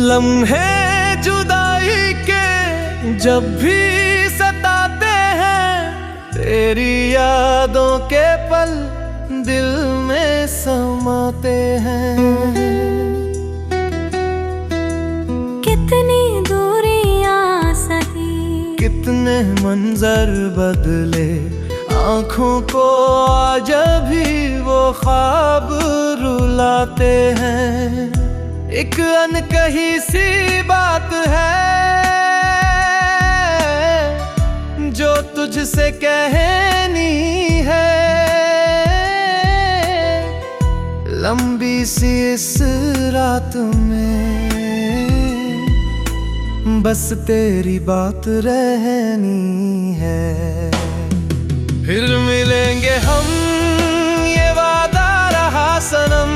लम्हे जुदाई के जब भी सताते हैं, तेरी यादों के पल दिल में समाते हैं। कितनी दूरियां सही, कितने मंजर बदले, आँखों को आज भी वो ख्वाब रुलाते हैं। एक अनकही सी बात है जो तुझसे कहनी है, लंबी सी इस रात में बस तेरी बात रहनी है। फिर मिलेंगे हम ये वादा रहा सनम,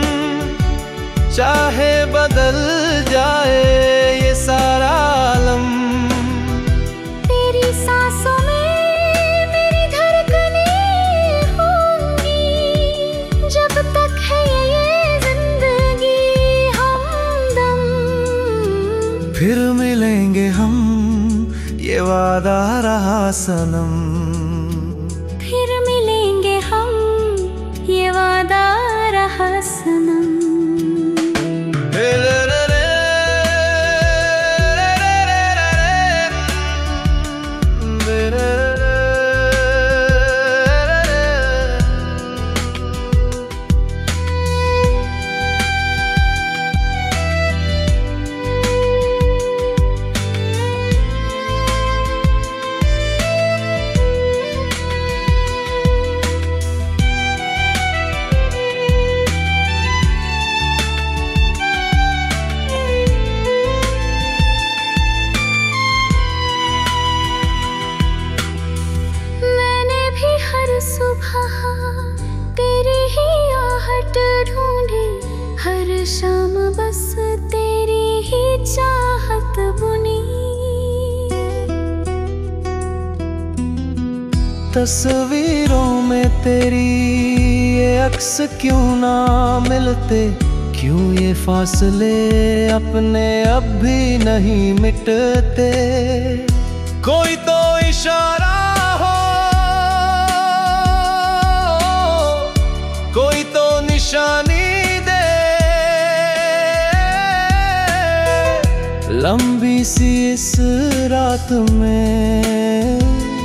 चाहे बदल जाए ये सारा आलम। तेरी सांसों में मेरी धड़कनें होंगी, जब तक है ये जिंदगी हमदम। फिर मिलेंगे हम ये वादा रहा सनम, फिर मिलेंगे हम ये वादा रहा सनम। सुबह तेरी ही आहट ढूंढे, हर शाम बस तेरी ही चाहत बुनी। तस्वीरों में तेरी ये अक्स क्यों ना मिलते, क्यों ये फासले अपने अब भी नहीं मिटते। कोई तो इशारा हो, कोई तो निशानी दे, लंबी सी इस रात में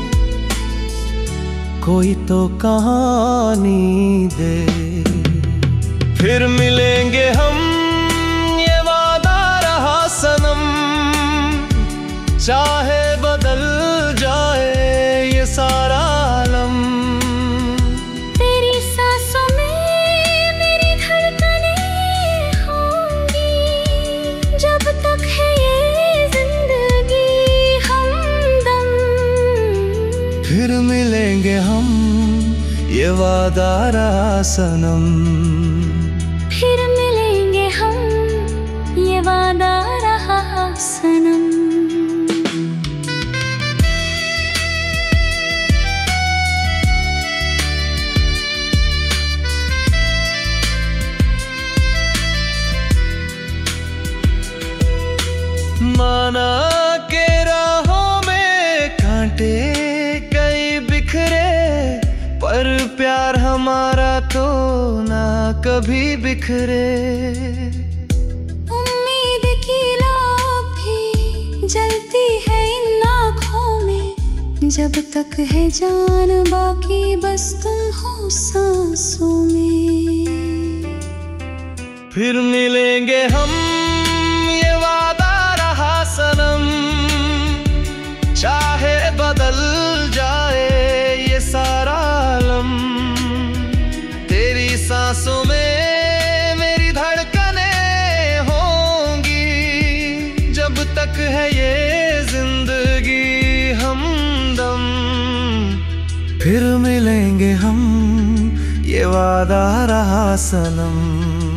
कोई तो कहानी दे। फिर मिलेंगे हम ये वादा रहा सनम, चाहे बदल जाए ये सारा आलम। तेरी सांसों में मेरी धड़कनें होंगी, जब तक है ये जिंदगी हमदम। फिर मिलेंगे हम ये वादा रहा सनम, फिर मिलेंगे हम ये वादा रहा सनम। माना के राहों में कांटे कई बिखरे, पर प्यार हमारा तो ना कभी बिखरे। उम्मीद की लौ भी जलती है इन आँखों में, जब तक है जान बाकी बस तुम हो सांसों में। फिर मिलेंगे हम ये वादा रहा सनम, चाहे बदल जाए ये सारा आलम। तेरी सांसों में मेरी धड़कनें होंगी, जब तक है ये जिंदगी हमदम। फिर मिलेंगे हम ये वादा रहा सनम।